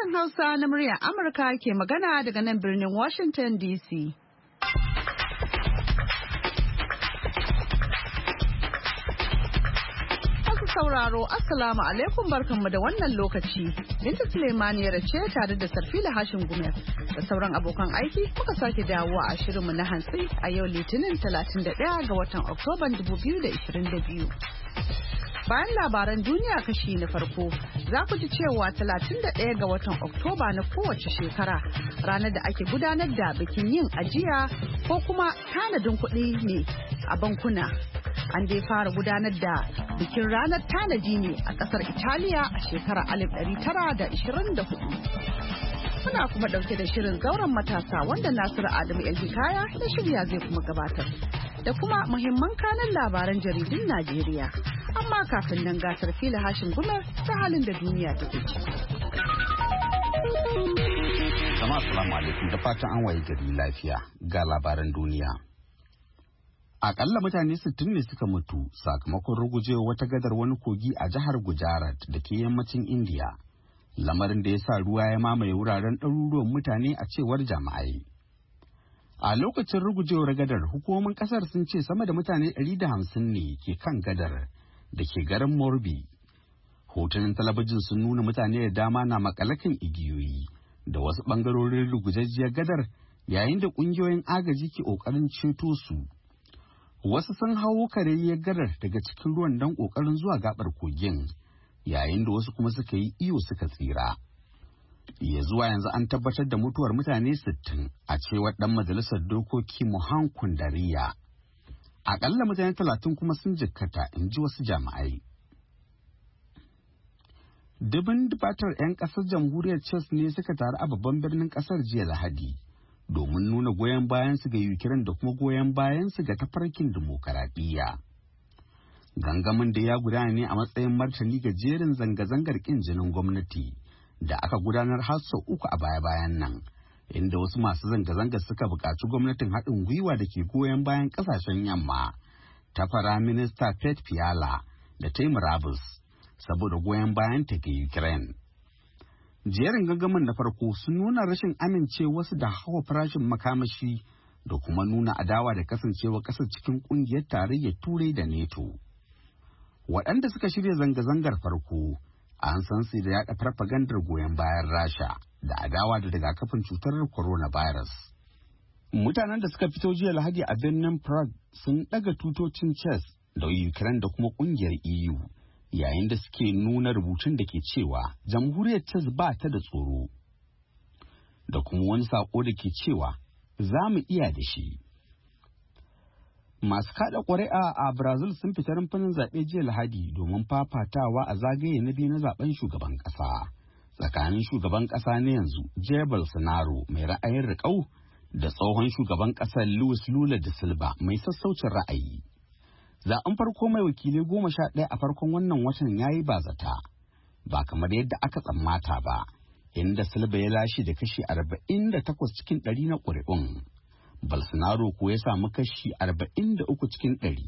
Sashen Hausa na muryar Amurka ke magana daga nan birnin Washington DC. Masu sauraro, Assalamu alaikum barkanmu da wannan lokaci. Binta Suleimaniyar ce tare da Sarfila Hashin Gumel da sauran abokan aiki kuka sake dawowa a shirinmu na hantsi a yau Litinin 31 ga watan Oktoban 2022. Bayan labaran duniya kashi na farko, za ku ji cewa 31 ga watan Oktoba na kowace shekara ranar da ake gudanar da bikin yin ajiya ko kuma tanadin kuɗi ne a bankuna. An dai fara gudanar da bikin ranar tanadi ne a ƙasar Italiya a shekarar 1924. Muna kuma ɗauke da shirin zauren matasa wanda Nasiru Adamu Elhikaya da shirya zai kuma gabatar. Da kuma muhimman kanan labaran jaridun Najeriya. Amma kafin nan gasar fila hashin gumar ta halin da duniya take ciki. Jama'a assalamu alaikum da fatan an waye gari lafiya ga labaran duniya. Akalla mutane 60 ne suka mutu sakamakon rugujewa wata gadar wani kogi a jihar Gujarat da ke yammacin Indiya. Lamarin da ya sa ruwa ya mamaye wuraren ɗaruruwan mutane a cewar jami'ai. A lokacin rugujewar gadar hukumomin kasar sun ce sama da mutane 150 ne ke kan gadar da ke garin Morbi. Hotunan talabijin sun nuna mutane da dama na makalakan igiyoyi da wasu bangarorin rugujajjiyar gadar yayin da kungiyoyin agaji ke kokarin ceto su. Wasu sun hawo kareriyar gadar daga cikin ruwan don kokarin zuwa gabar kogin, yayin da wasu kuma suka yi iyo suka tsira. Ya zuwa yanzu an tabbatar da mutuwar mutane 60 a cewar dan majalisar dokoki Mohan Kundariya. Akalla mutane 30 kuma sun jikkata, in ji wasu jami'ai. Dubin dubatar 'yan kasar jamhuriyar Czech ne suka taru a babban birnin kasar jiya Lahadi domin nuna goyon bayansu ga Ukraine da kuma goyon bayansu ga tafarkin dimokuraɗiyya. Gangamin da ya gudana ne a matsayin martani ga jerin zanga-zangar ƙin jinin gwamnati da aka gudanar har sau 3 a baya-bayan nan, inda wasu masu zanga-zanga suka buƙaci gwamnatin haɗin gwiwa da ke goyon bayan ƙasashen yamma ta Firaminista Pet Fiala da ta yi murabus saboda goyon bayan ta ga Ukraine. Jerin gangamin na farko sun nuna rashin amincewarsu da hawa farashin makamashi da kuma nuna adawa da kasancewa ƙasar cikin ƙungiyar tarayyar Turai da NATO. Waɗanda suka shirya zanga-zangar farko an san su da yaɗa farfagandar goyon bayan Rasha da adawa da rigakafin cutar coronavirus. Mutanen da suka fito jiya Lahadi a birnin Prague sun ɗaga tutocin Czech da Ukraine da kuma ƙungiyar EU, yayin da suke nuna rubutun da ke cewa jamhuriyar Czech ba ta da tsoro, da kuma wani saƙo da ke cewa za mu iya da shi. Masu kada ƙuri'a a Brazil sun fita rumfunan zaɓe jiya Lahadi domin fafatawa a zagaye na biyu na zaben shugaban ƙasa tsakanin shugaban ƙasa na yanzu Jair Bolsonaro mai ra'ayin riƙau da tsohon shugaban ƙasar Luis Lula da Silva mai sassaucin ra'ayi. Zaɓen farko mai wakilai 11 a farkon wannan watan ya yi bazata, ba kamar yadda aka tsammata ba, inda Silva ya lashe da kashi 48 cikin 100 na ƙuri'un. Bolsonaro ko ya samu kashi 43 cikin 100.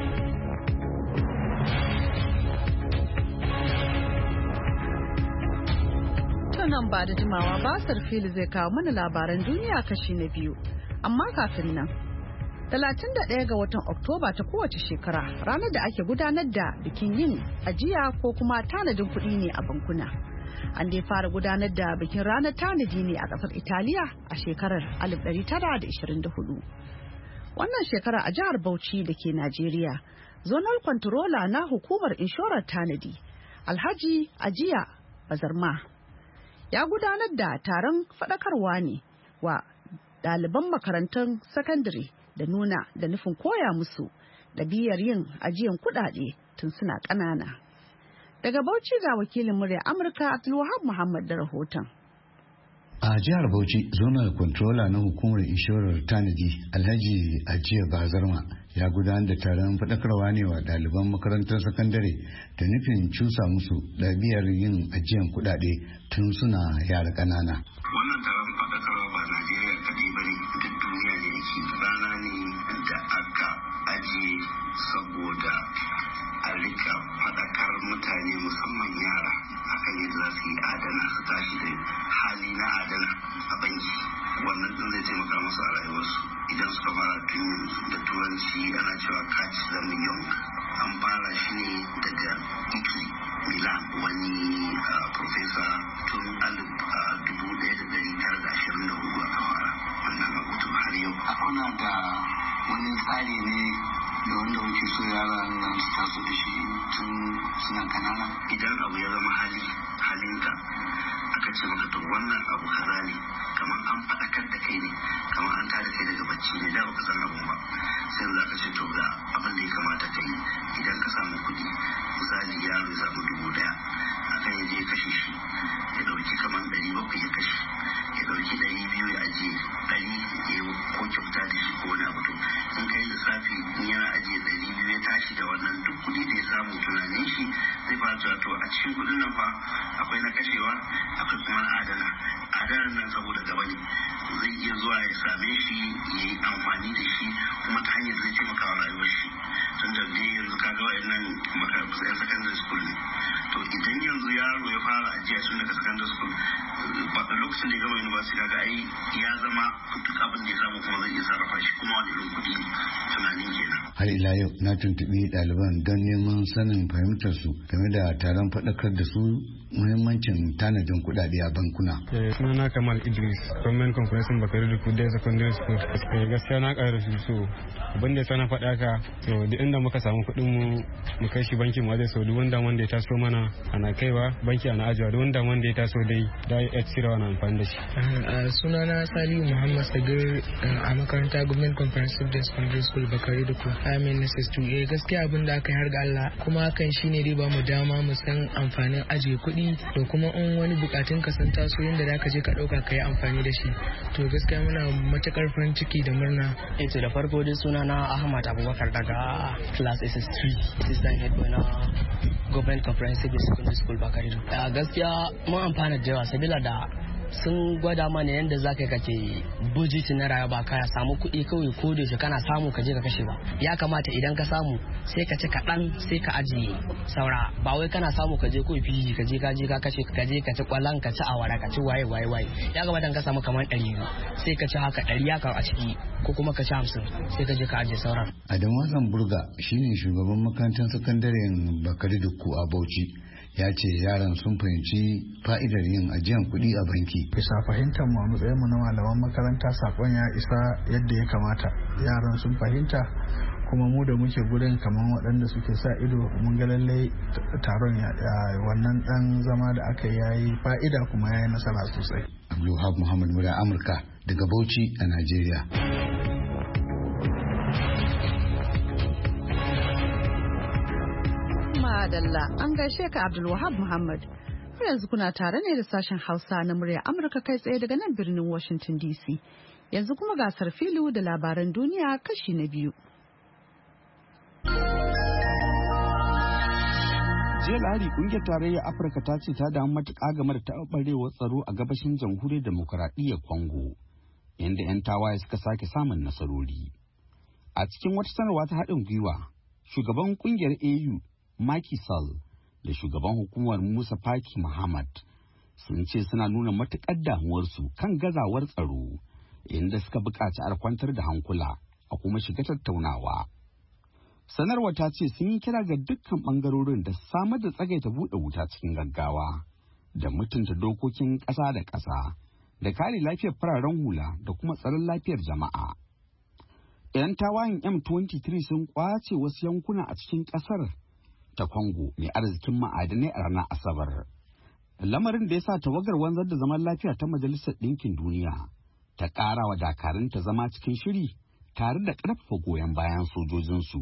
Nan ba da jimawa ba Sarfili zai kawo mana labaran duniya kashi na biyu. Amma kafin nan, 31 ga watan Oktoba ta kowace shekara ranar da ake gudanar da bikin yin ajiya ko kuma tanadin kuɗi ne a bankuna. An dai fara gudanar da bikin ranar tanadi ne a ƙasar Italiya a shekarar 1924. Wannan shekara a jihar Bauchi da ke Najeriya, zonal controller na hukumar inshorar tanadi, Alhaji Ajiya Bazarma, ya gudanar da taron faɗakarwa ne wa ɗaliban makarantun sakandare da nuna da nufin koya musu ɗabi'ar yin ajiyan kuɗaɗe tun suna ƙanana. Daga Bauchi ga wakilin murya Amurka Abdulwahab Muhammad da rahoton. A jihar Bauchi, zonal controller na hukumar inshorar tanadi Alhaji Ajiya Bazarma ya gudanar da taron faɗakarwa ne wa ɗaliban makarantar sakandare da nufin cusa musu ɗabi'ar yin ajiyan kuɗaɗe tun suna yara ƙanana. Wannan taron faɗakarwa ba Najeriya kaɗai ba ne, duk duniya ne yake rana ne da aka ajiye saboda a rika faɗakar mutane musamman yara akan yadda za su yi adana su tashi da musu a rayuwarsu idan suka fara tun da turanci ana cewa catch them young. An fara shi ne daga Italy, Milan, wani professor tun 1924 aka fara wannan abu har yau. Kuna da wani tsari ne da wanda wuce so yaran nan su taso da shi tun suna kanana? Idan abu ya zama halinka aka ce maka to wannan abu kaza ne, kamar an faɗakar da kai ne, kamar an tada kai daga bacci ne, da baka san abun ba, sai za ka ce to ga abin da ya kamata ka yi. Idan ka samu kuɗi, misali yaro ya samu 1,000 akan ya je kashe shi, ya ɗauki kamar 700 ya kashe, ya ɗauki 200 ya ajiye, 100 ya ko kyauta da shi ko wani abu. To in kai lissafi in yana ajiye 200 ya tashi da wannan duk kuɗi da ya samu, tunanin shi zai fara cewa to a cikin kuɗin nan fa akwai na kashewa, akwai kuma adanan nan saboda gaba ne, zai iya zuwa ya same shi ya yi amfani da shi kuma ta hanyar zai taimaka wa rayuwar shi. Tun da dai yanzu kaga wa'annan makarantu yan secondary school ne, to idan yanzu yaro ya fara ajiya tun daga secondary school, lokacin da ya gama university kaga ai ya zama duk abin da ya samu kuma zai iya sarrafa shi, kuma wani irin kuɗi tunanin kenan. Har ila yau na tuntuɓi ɗaliban don neman sanin fahimtar su game da taron faɗakar da su muhimmancin tanadin kuɗaɗe a bankuna. Sunana Kamal Idris, Government Comprehensive Bakari da Kudai Secondary School. Gaskiya na ƙara su so abin da sana faɗa ka, to duk inda muka samu kuɗin mu kai shi banki mu zai so duk wanda ya taso mana ana kaiwa banki ana ajiwa, duk wanda ya taso dai da ya tsira wani amfani da shi. Sunana Saliu Muhammad Sagir a makaranta Government Comprehensive Secondary School Bakari da Kudai. Amin SS2. Gaskiya abin da aka yi har ga Allah, kuma hakan shine dai ba mu dama mu san amfanin ajiye kuɗi da kuma in wani bukatun ka san taso yadda za ka je ka ɗauka ka yi amfani da shi. To gaskiya muna matukar farin ciki da murna. To da farko dai suna na Ahmad Abubakar daga class SS3, assistant head boy na Government Comprehensive Secondary School Bakari. Gaskiya mun amfana da yawa sabila da sun gwada mana yadda za ka kake budget na rayuwa, ba ka samu kuɗi kawai ko da shi kana samu ka je ka kashe ba. Ya kamata idan ka samu sai ka ci kaɗan sai ka ajiye saura, ba wai kana samu ka je ko fiji ka je ka kashe, ka je ka ci kwallon, ka ci awara, ka ci waye. Ya kamata ka samu kamar 200 sai ka ci haka 100 ya kawo a ciki, ko kuma ka ci 50 sai ka je ka ajiye sauran. Adamu Hassan Burga shine shugaban makarantar sakandaren Bakari Dukku a Bauchi. Ya ce yaran sun fahimci fa'idar yin ajiyar kuɗi a banki. Bisa fahimtar mu a matsayin mu na malaman makaranta, sakon ya isa yadda ya kamata. Yaran sun fahimta, kuma mu da muke gurin kamar waɗanda suke sa ido mun ga lallai taron wannan ɗan zama da aka yi fa'ida kuma ya yi nasara sosai. Abdulhab Muhammad Mura, Amurka daga Bauchi a Najeriya. Madalla an gaishe ka Abdulwahab Muhammad. Yanzu kuna tare ne da sashen Hausa na murya Amurka kai tsaye daga nan birnin Washington DC. Yanzu kuma gasar filu da labaran duniya kashi na 2. Jiya Lahadi kungiyar tarayyar Afirka ta ce ta damu matuƙa game da taɓarɓarewar tsaro a gabashin jamhuriyar demokuraɗiyyar Congo, inda 'yan tawaye suka sake samun nasarori. A cikin wata sanarwa ta haɗin gwiwa, shugaban kungiyar AU Macky Sall da shugaban hukumar Musa Faki Muhammad sun ce suna nuna matuƙar damuwarsu kan gazawar tsaro, inda suka buƙaci a kwantar da hankula a kuma shiga tattaunawa. Sanarwa ta ce sun yi kira ga dukkan ɓangarorin da samar da tsagaita buɗe wuta cikin gaggawa, da mutunta dokokin ƙasa da ƙasa, da kare lafiyar fararen hula da kuma tsaron lafiyar jama'a. 'Yan tawayen M23 sun ƙwace wasu yankuna a cikin ƙasar ta Congo mai arzikin ma'adanai a ranar Asabar. Lamarin da ya sa tawagar wanzar da zaman lafiya ta Majalisar Ɗinkin Duniya ta ƙara wa dakarunta zama cikin shiri tare da ƙarfafa goyon bayan sojojinsu.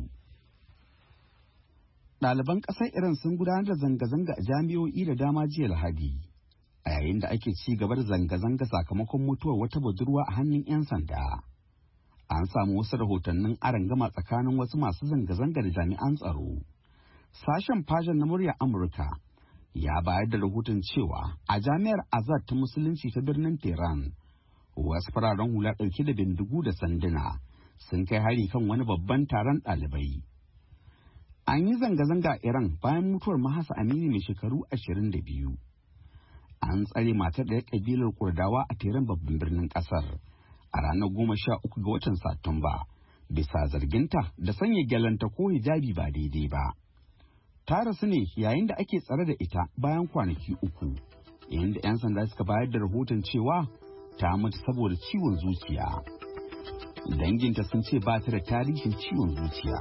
Ɗaliban ƙasar Iran sun gudanar da zanga-zanga a jami'o'i da dama jiya Lahadi, a yayin da ake ci gaba da zanga-zanga sakamakon mutuwar wata budurwa a hannun 'yan sanda. An samu wasu rahotannin arangama tsakanin wasu masu zanga-zanga da jami'an tsaro. Sashen Fashin na murya Amurka ya bayar da rahoton cewa a jami'ar Azad ta Musulunci ta birnin Tehran, wasu fararen hula ɗauke da bindigu da sanduna sun kai hari kan wani babban taron ɗalibai. An yi zanga-zanga a Iran bayan mutuwar Mahasa Amini mai shekaru 22. An tsare matar da ya kabilar Kurdawa a Tehran babban birnin ƙasar, a ranar 13 ga watan Satumba bisa zarginta da sanya gyalanta ko hijabi ba daidai ba. Ta rasu ne yayin da ake tsare da ita bayan kwanaki 3, yayin da 'yan sanda suka bayar da rahoton cewa ta mutu saboda ciwon zuciya. Danginta sun ce ba ta da tarihin ciwon zuciya.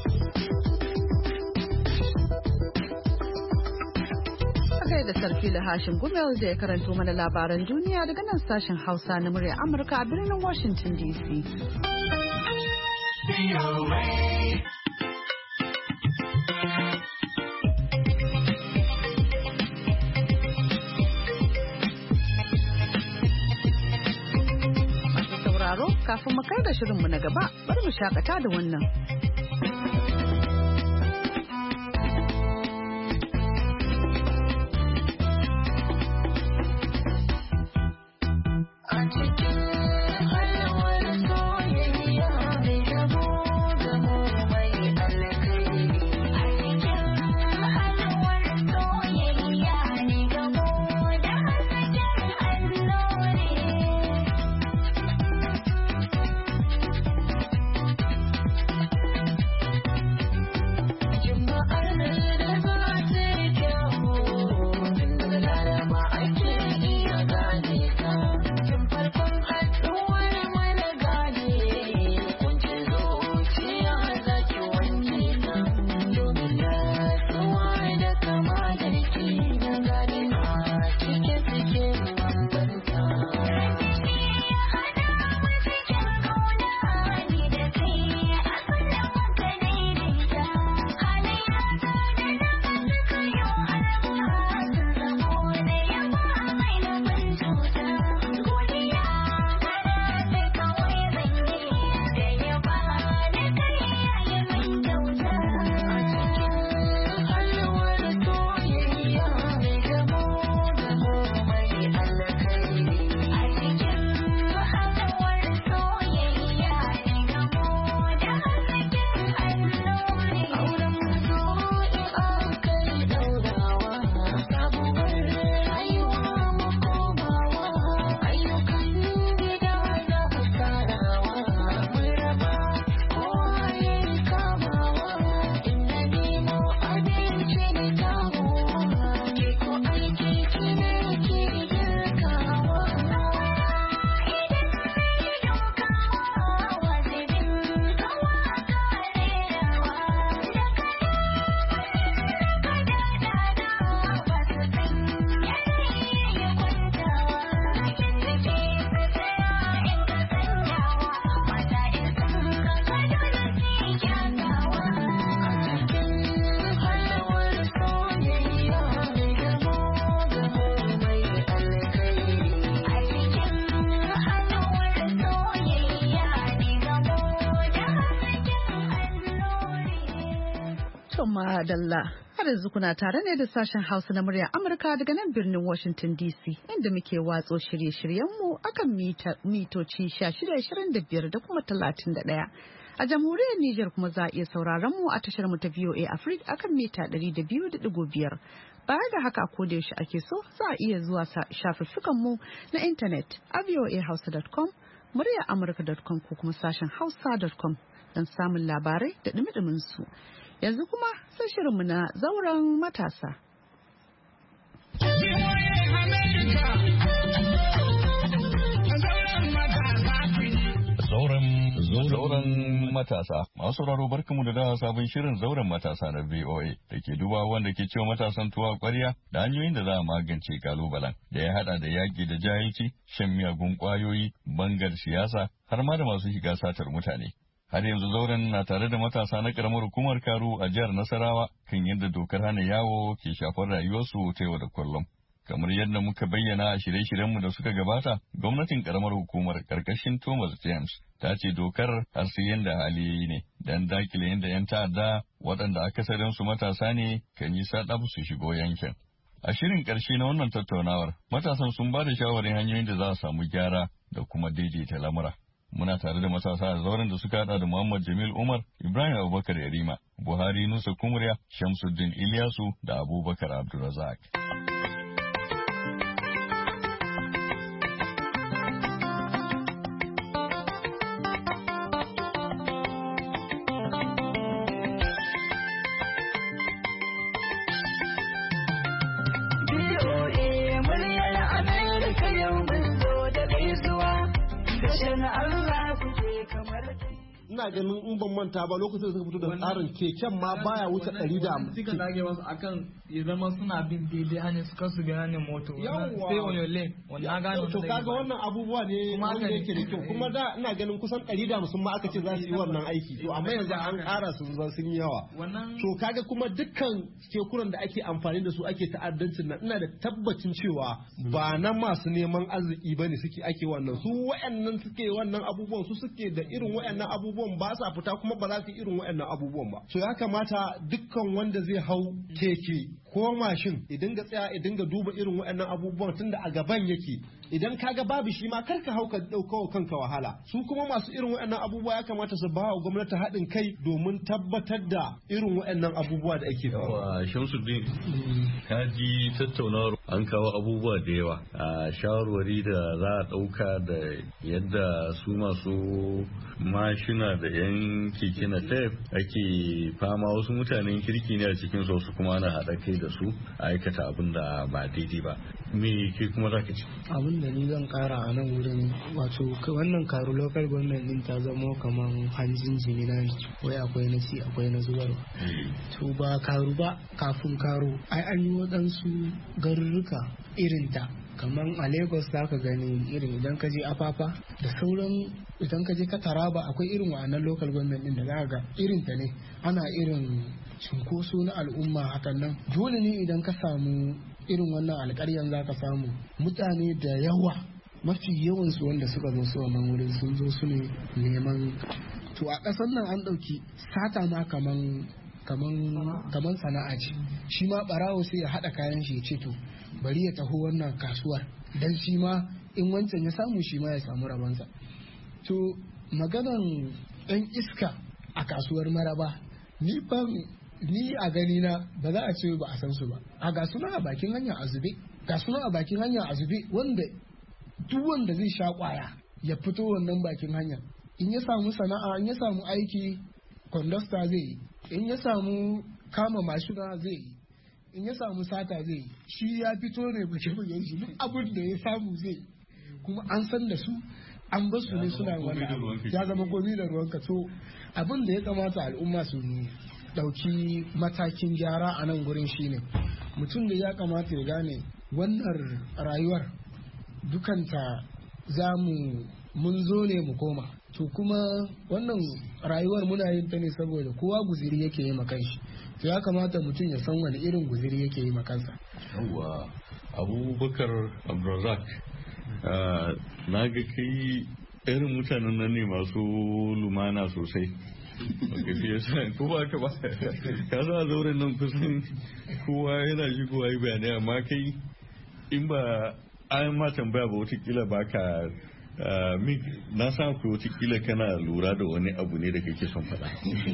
Da Sarfila Hashim Gumel da ya karanto mana labaran duniya daga nan sashen Hausa na murya Amurka a birnin Washington DC. Masu sauraro kafin mu kai da shirinmu na gaba bari mu shakata da wannan. Madalla har yanzu kuna tare ne da sashen Hausa na murya Amurka daga nan birnin Washington DC inda muke watso shirye-shiryenmu akan mitoci 1625 da kuma 31. A jamhuriyar Nijar kuma za a iya sauraron mu a tashar mu ta VOA Africa akan mita 200.5. Baya da haka ko da yaushe ake so za a iya zuwa shafuffukan mu na intanet a voahausa.com, muryaamurka.com ko kuma sashen hausa.com don samun labarai da dumi su. Yanzu kuma sai shirinmu na zauren matasa. Zauren matasa. Masu sauraro barkamu da dawa sabon shirin zauren matasa na VOA da ke duba wanda ke cewa matasan tuwa kwarya da hanyoyin da za a magance kalubalen da ya hada da yaƙi da jahilci, shan miyagun ƙwayoyi, bangar siyasa har ma da masu shiga satar mutane. Har yanzu zauren na tare da matasa na karamar hukumar Karu a jihar Nasarawa kan yadda dokar hana yawo ke shafar rayuwarsu ta yau da kullum. Kamar yadda muka bayyana a shirye-shiryenmu da suka gabata, gwamnatin karamar hukumar karkashin Thomas James ta ce dokar har sai yadda hali yayi ne dan dakile yadda 'yan ta'adda waɗanda akasarinsu matasa ne kan yi saɗabu su shigo yankin. A shirin ƙarshe na wannan tattaunawar, matasan sun ba da shawarin hanyoyin da za a samu gyara da kuma daidaita lamura. Muna tare da matasa a zauren da suka hada da Muhammad Jamil Umar, Ibrahim Abubakar Yarima, Buhari Nusa Kumriya, Shamsuddin Ilyasu da Abubakar Abdulrazak. ina ganin in ban manta ba lokacin da suka fito da tsarin keken ma baya wuce 150. Suka zage wasu akan ya zama suna bin daidai hanyar su kasu ga hanyar moto. Stay on your lane. Wannan gano to kaga wannan abubuwa ne wanda yake da kyau kuma da ina ganin kusan 150 ma aka ce za su yi wannan aiki to amma yanzu an ƙara sun yi yawa. To kaga kuma dukkan kekunan da ake amfani da su ake ta'addancin nan ina da tabbacin cewa ba na masu neman arziki bane suke ake wannan su wayannan suke wannan abubuwan su suke da irin wayannan abubuwan ba sa fita kuma ba za su irin waɗannan abubuwan ba. So ya kamata dukkan wanda zai hau keke ko mashin idan ga tsaya idan ga duba irin waɗannan abubuwan tunda a gaban yake idan kaga babu shi ma kar ka hau ka dauka kanka wahala. Su kuma masu irin waɗannan abubuwa ya kamata su ba wa gwamnati haɗin kai domin tabbatar da irin waɗannan abubuwa da ake faruwa. Shamsuddin ka ji tattaunawar an kawo abubuwa da yawa a shawarwari da za a ɗauka da yadda su masu mashina da yan keke na tef ake fama wasu mutanen kirki ne a cikin su kuma ana haɗa kai da su a aikata abin da ba daidai ba. Me ke kuma za ka ci? Abin da ni zan kara a nan wurin wato wannan karu local government din ta zamo kaman hanjin jini na wai akwai na ci akwai na zubarwa. To ba karu ba kafin karu ai an yi waɗansu garurruka irin ta kamar a Lagos za ka gani irin idan ka je Afafa da sauran idan ka je ka Taraba akwai irin wa'annan local government din da za ka ga irin ta ne ana irin cunkoso na al'umma hakan nan dole ne idan ka samu irin wannan alƙaryan za ka samu mutane da yawa mafi yawansu wanda suka zo su wannan wurin sun zo su ne neman to a ƙasar nan an ɗauki sata ma kaman sana'a ce shi ma ɓarawo sai ya haɗa kayan shi ya ce to bari ya taho wannan kasuwar dan shi ma in wancan ya samu shi ma ya samu rabansa to maganan ɗan iska a kasuwar Maraba ni a gani na ba za a ce ba a san su ba a ga suna a bakin hanya a zube wanda duk wanda zai sha kwaya ya fito wannan bakin hanya in ya samu sana'a in ya samu aiki conductor zai yi in ya samu kama mashina zai yi in ya samu sata zai yi shi ya fito ne buge shi duk abin da ya samu zai yi kuma an san da su an ba su ne suna wannan ya zama gobe da ruwanka to abin da ya kamata al'umma su dauki matakin gyara a nan gurin shine mutum da ya kamata ya gane wannan rayuwar dukanta mun zo ne mu koma to kuma wannan rayuwar muna yin ta ne saboda kowa guziri yake yi makanshi to ya kamata mutum ya san wani irin guziri yake yi makansa. Yawwa Abubakar Abdulrazak na ga kai irin mutanen nan ne masu lumana sosai ko ba ka ba ka sa zauren nan kusan kowa yana shigowa yi bayanai amma kai in ba an ma tambaya ba watakila ba ka na san ku watakila kana lura da wani abu ne da kake son faɗa.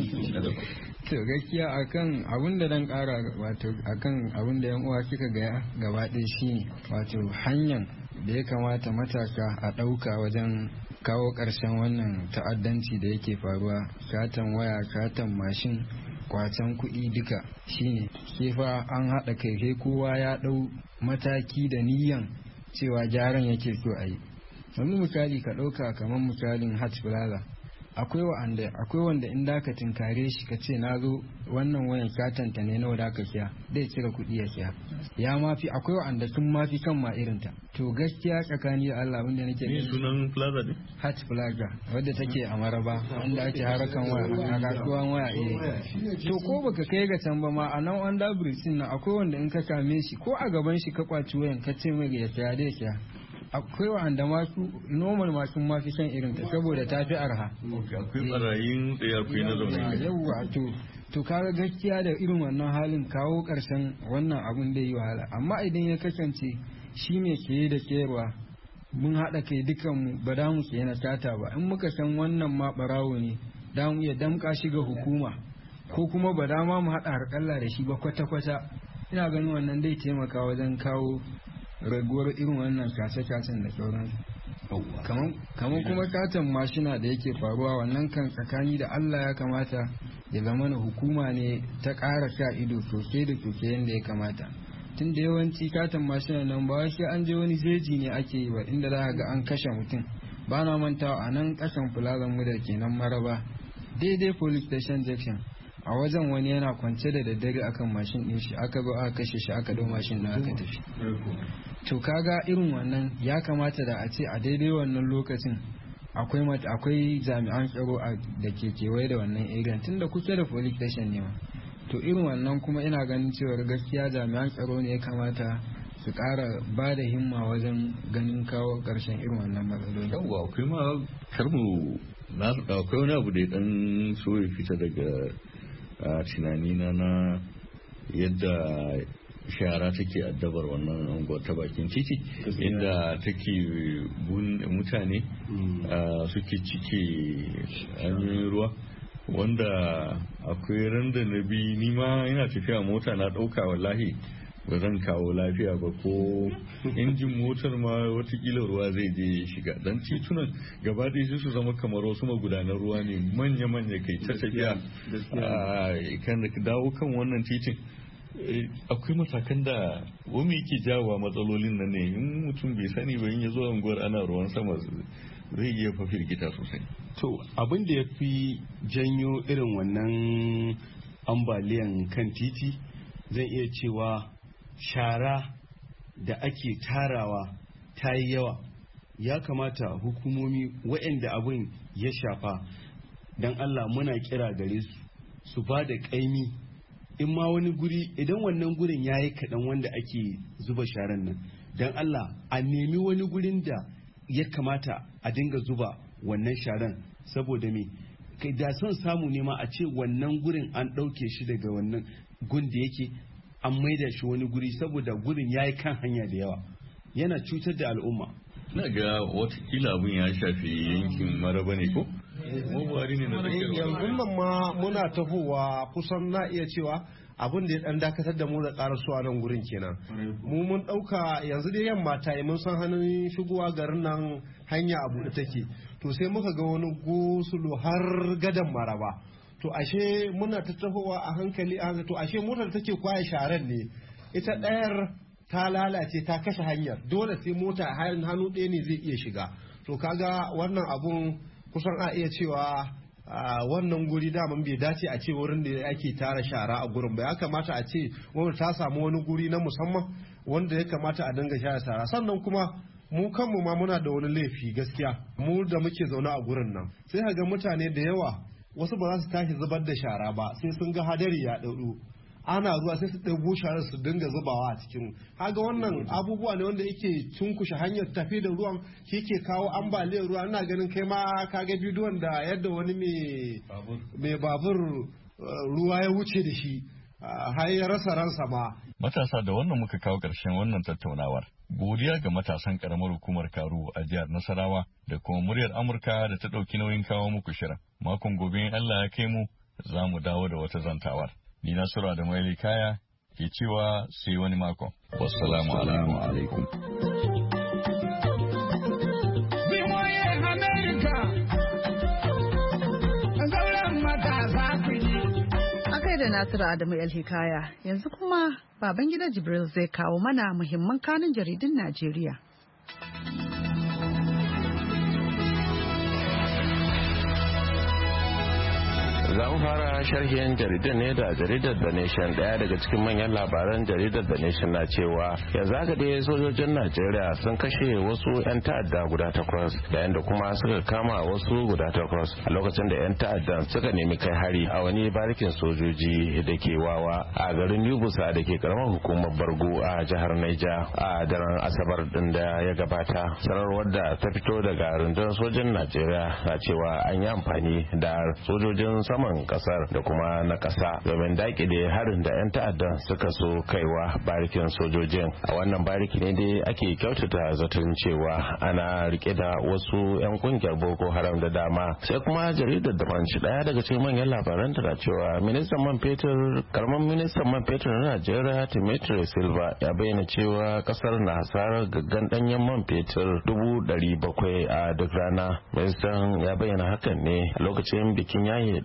To gaskiya akan abun da dan kara wato akan abun da yan uwa kika ga gaba ɗaya shine wato hanyar da ya kamata matasa a ɗauka wajen kawo ƙarshen wannan ta'addanci da yake faruwa satan waya satan mashin kwacen kuɗi duka shine kefa an haɗa kai kowa ya ɗau mataki da niyyan cewa gyaran yake so a yi. Wani misali ka ɗauka kamar misalin Hajj Plaza akwai wanda in da ka tinkare shi ka ce na zo wannan wayan satanta ne nawa da ka siya zai cire kuɗi ya siya ya mafi akwai wanda sun mafi kan ma irinta to gaskiya tsakani da Allah wanda nake ne sunan plaza ne Hajj Plaza wadda take a Maraba inda ake harakan waya a kasuwan waya to ko baka kai ga can ba ma a nan under bridge din nan akwai wanda in ka same shi ko a gaban shi ka kwaci wayan ka ce mai ya siya dai siya akwai wa'anda masu normal masu mafi san irin ta saboda ta fi arha akwai barayin da akwai na zaune yawwa to kaga gaskiya da irin wannan halin kawo karshen wannan abun da yi wahala amma idan ya kasance shine ke da sayarwa mun haɗa kai dukanmu ba da mu ke na tata ba in muka san wannan ma barawo ne da mu iya damƙa shi ga hukuma ko kuma ba da ma mu haɗa harƙalla da shi ba kwata-kwata ina ganin wannan dai taimaka wajen kawo raguwar irin wannan kace-kacen da sauransu kamar kuma katon mashina da yake faruwa wannan kan tsakani da Allah ya kamata ya zama na hukuma ne ta ƙara sa ido sosai da sosai yadda ya kamata tun da yawanci katon mashina nan ba sai an je wani jeji ne ake yi ba inda za ga an kashe mutum ba na mantawa a nan kasan plaza mu da kenan Maraba daidai police station junction a wajen wani yana kwance da daddare akan mashin din shi aka zo aka kashe shi aka dau mashin din aka tafi. To kaga irin wannan ya kamata da a ce a daidai wannan lokacin akwai jami'an tsaro da ke kewaye da wannan area tunda kusa da police station ne ma. To irin wannan kuma ina ganin cewa gaskiya jami'an tsaro ne ya kamata su ƙara ba da himma wajen ganin kawo ƙarshen irin wannan matsaloli. Yawwa akwai ma karmu akwai wani abu da ya dan so ya fita daga tunanina na yadda shara take addabar wannan unguwar ta bakin titi inda take mutane suke cike hanyoyin ruwa wanda akwai randa na bi ni ma yana tafiya mota na ɗauka wallahi ba zan kawo lafiya ba ko injin motar ma watakila ruwa zai je shiga dan titunan gaba ɗaya su zama kamar wasu magudanar ruwa ne manya-manya kai ta tafiya kan da dawo kan wannan titin akwai matakan da wani yake jawo matsalolin nan ne in mutum bai sani ba in ya zo unguwar ana ruwan sama zai iya firgita sosai. To abin da ya fi janyo irin wannan ambaliyan kan titi zan iya cewa shara da ake tarawa ta yi yawa. Ya kamata hukumomi waɗanda abin ya shafa don Allah muna kira gare su ba da ƙaimi in ma wani guri idan wannan gurin ya yi kaɗan wanda ake zuba sharan nan don Allah a nemi wani gurin da ya kamata a dinga zuba wannan sharan saboda me da son samu ne ma a ce wannan gurin an ɗauke shi daga wannan gun da yake an maida shi wani guri saboda gurin ya yi kan hanya da yawa yana cutar da al'umma. Na ga watakila abin ya shafi yankin Maraba ne ko? Yanzu nan ma muna tahowa kusan na iya cewa abin da ya dan dakatar da mu da karasuwa nan gurin kenan. Mu mun dauka yanzu dai yamma ta yi mun san hannun shigowa garin nan hanya a buɗe take. To sai muka ga wani gosulo har gadan Maraba. To ashe muna ta tahowa a hankali to ashe motar take kwaye sharan ne. Ita ɗayar ta lalace ta kashe hanyar dole sai mota hannu ɗaya ne zai iya shiga. To kaga wannan abun kusan a iya cewa wannan guri daman bai dace a ce wurin da ake tara shara a gurin ba ya kamata a ce wanda ta samu wani guri na musamman wanda ya kamata a dinga share shara sannan kuma mu kanmu ma muna da wani laifi gaskiya mu da muke zaune a gurin nan sai ga mutane da yawa wasu ba za su tashi zubar da shara ba sai sun ga hadari ya ɗauro ana ruwa sai su ɗago sharar su dinga zubawa a cikin haga wannan abubuwa ne wanda yake cunkushe hanyar tafi da ruwan shi ke kawo ambaliyar ruwa ina ganin kai ma ka ga bidiyon da yadda wani mai babur ruwa ya wuce da shi har ya rasa ransa ma. Matasa da wannan muka kawo ƙarshen wannan tattaunawar. Godiya ga matasan ƙaramar hukumar Karu a jihar Nasarawa da kuma muryar Amurka da ta ɗauki nauyin kawo muku shirin. Makon gobe in Allah ya kai mu za mu dawo da wata zantawar. Ni Nasiru da Maili Kaya ke cewa sai wani mako. Wassalamu alaikum. Akai da Nasiru Adamu El Hikaya yanzu kuma Babangida Jibril zai kawo mana muhimman kanun jaridun Najeriya. Za mu fara sharhin jaridar ne da jaridar The Nation. Daya daga cikin manyan labaran jaridar The Nation na cewa yanzu haka dai sojojin Najeriya sun kashe wasu 'yan ta'adda guda 8 yayin da kuma suka kama wasu guda 8 a lokacin da 'yan ta'addan suka nemi kai hari a wani barikin sojoji da ke wawa a garin Yubusa da ke karamar hukumar Bargu a jihar Niger a daren Asabar din da ya gabata. Sanarwar da ta fito daga rundunar sojin Najeriya na cewa an yi amfani da sojojin saman kasar da kuma na kasa domin dakile harin da 'yan ta'adda suka so kaiwa barikin sojojin. A wannan bariki ne dai ake kyautata zaton cewa ana rike da wasu 'yan kungiyar Boko Haram da dama. Sai kuma jaridar da manci daya daga cikin manyan labaran ta cewa ministan man fetur karamin ministan man fetur na Najeriya Dimitri Silva ya bayyana cewa kasar na hasarar gaggan danyen man fetur 700,000 a duk rana. Ministan ya bayyana hakan ne a lokacin bikin yaye ɗaliban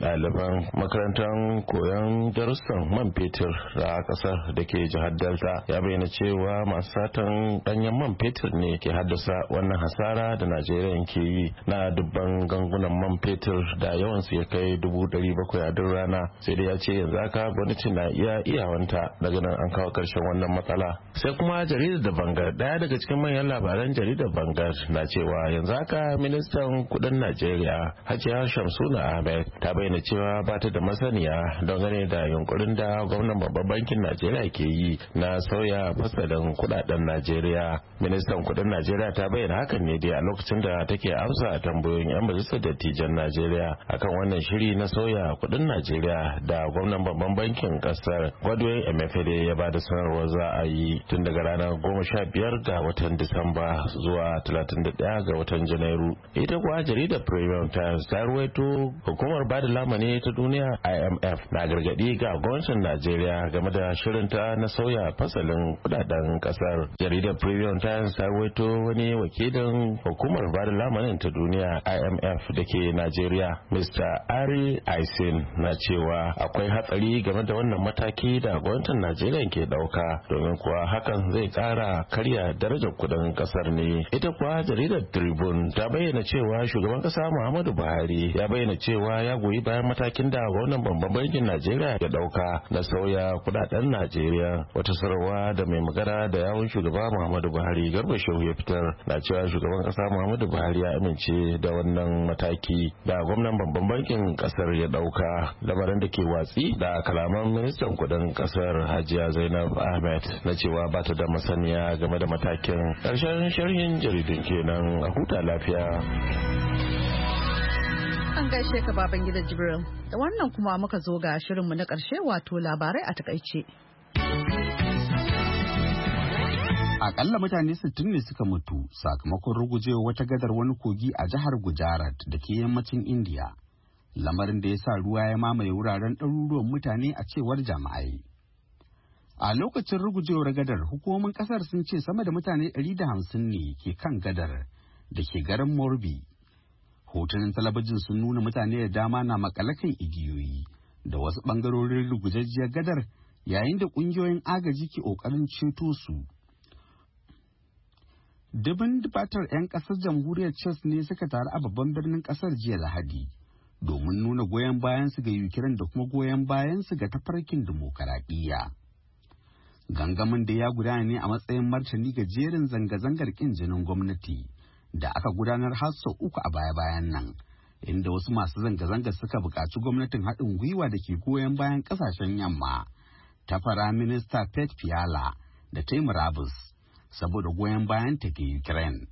shugaban makarantar koyon darussan man fetur da kasar da ke jihar Delta ya bayyana cewa masu satan danyen man fetur ne ke haddasa wannan hasara da Najeriya ke yi na dubban gangunan man fetur da yawansu ya kai 700,000 a duk rana. Sai dai ya ce yanzu haka gwamnati na iyawanta daga nan an kawo karshen wannan matsala. Sai kuma jaridar da Bangar, daya daga cikin manyan labaran jaridar Bangar na cewa yanzu haka ministan kudin Najeriya Hajiya Shamsuna Ahmed ta bayyana cewa ba ta da masaniya dangane da yunkurin da gwamnan babban bankin Najeriya ke yi na sauya fasalin kudaden Najeriya. Ministan kudin Najeriya ta bayyana hakan ne dai a lokacin da take amsa tambayoyin 'yan majalisar dattijan Najeriya akan wannan shiri na sauya kudin Najeriya da gwamnan babban bankin kasar Godwin Emefiele ya bada sanarwar za a yi tun daga ranar 15 ga watan Disamba zuwa 31 ga watan Janairu. Ita kuwa jaridar Premium Times ta ruwaito hukumar bada lamani ta duniya IMF na gargadi ga gwamnatin Najeriya game da shirinta na sauya fasalin kudaden kasar. Jaridar Premium Times ta ruwaito wani wakilin hukumar bada lamanin ta duniya IMF da ke Najeriya, Mr. Ari Aisin, na cewa akwai hatsari game da wannan mataki da gwamnatin Najeriya ke dauka, domin kuwa hakan zai kara karya darajar kudin kasar ne. Ita kuwa jaridar Tribune ta bayyana cewa shugaban kasa Muhammadu Buhari ya bayyana cewa ya goyi bayan matakin da gwamnan babban bankin Najeriya ya dauka na sauya kudaden Najeriya. Wata sanarwa da mai magana da yawun shugaba Muhammadu Buhari Garba Shehu ya fitar na cewa shugaban kasa Muhammadu Buhari ya amince da wannan mataki da gwamnan babban bankin kasar ya dauka, lamarin da ke watsi da kalaman ministan kudin kasar Hajiya Zainab Ahmed na cewa ba ta da masaniya game da matakin. Karshen sharhin jaridun kenan, a huta lafiya. An gaishe ka baban gida Jibril. Da wannan kuma muka zo ga shirinmu na ƙarshe, wato labarai a takaice. Akalla mutane 60 ne suka mutu sakamakon rugujewa wata gadar wani kogi a jihar Gujarat da ke yammacin Indiya. Lamarin da ya sa ruwa ya mamaye wuraren ɗaruruwan mutane a cewar jami'ai. A lokacin rugujewar gadar, hukumomin kasar sun ce sama da mutane 150 ne ke kan gadar da ke garin Morbi. Hotunan talabijin sun nuna mutane da dama na makale kan igiyoyi da wasu bangarorin rugujajjiyar gadar, yayin da kungiyoyin agaji ke kokarin ceto su. Dubin dubatar 'yan kasar jamhuriyar Czech ne suka taru a babban birnin kasar jiya Lahadi domin nuna goyon bayansu ga Ukraine da kuma goyon bayansu ga tafarkin dimokuraɗiyya. Gangamin da ya gudana ne a matsayin martani ga jerin zanga-zangar kin jinin gwamnati da aka gudanar har sau 3 a baya-bayan nan, inda wasu masu zanga-zanga suka buƙaci gwamnatin haɗin gwiwa da ke goyon bayan ƙasashen yamma ta Firaminista Pet Fiala da ta yi murabus saboda goyon bayan ta ke Ukraine.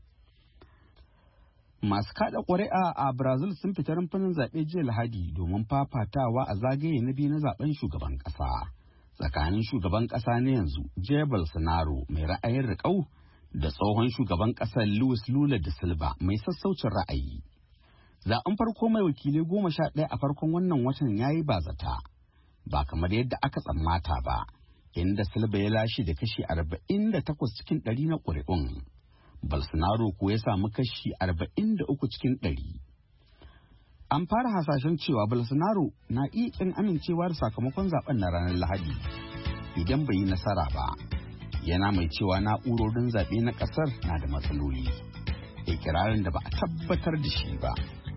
Masu kada ƙuri'a a Brazil sun fita rumfunan zaɓe jiya Lahadi domin fafatawa a zagaye na biyu na zaben shugaban ƙasa tsakanin shugaban ƙasa na yanzu Jair Bolsonaro mai ra'ayin riƙau da tsohon shugaban ƙasar Luis Lula da Silva mai sassaucin ra'ayi. Zaben farko mai wakilai 11 a farkon wannan watan yayi bazata, ba kamar yadda aka tsammata ba, inda Silva ya lashe da kashi 48 cikin 100 na ƙuri'un. Bolsonaro ko ya samu kashi 43 cikin 100. An fara hasashen cewa Bolsonaro na iya kin amincewa da sakamakon zaben na ranar Lahadi idan bai yi nasara ba. Yana mai cewa na'urorin zaɓe na ƙasar na da matsaloli, ikirarin da ba a tabbatar da shi ba.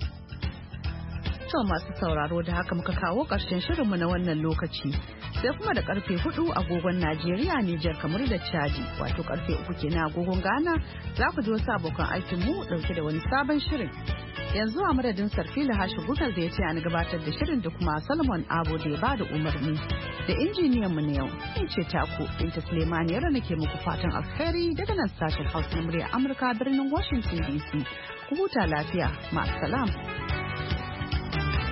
To masu sauraro, da haka muka kawo ƙarshen shirinmu na wannan lokaci. Sai kuma da karfe 4 agogon Najeriya, Nijar, kamar da Chadi, wato karfe 3 kenan agogon Ghana, za ku ji wasu abokan aikinmu ɗauke da wani sabon shirin. Yanzu a madadin Sarfila Hashi Gugal da ya ce an gabatar da shirin da kuma Salomon Abo da ya ba da umarni da injiniyan mu na yau. In ce taku Binta Suleiman yara nake muku fatan alheri daga nan sashen Hausa na murya Amurka birnin Washington DC. Ku huta lafiya. Ma'asalam.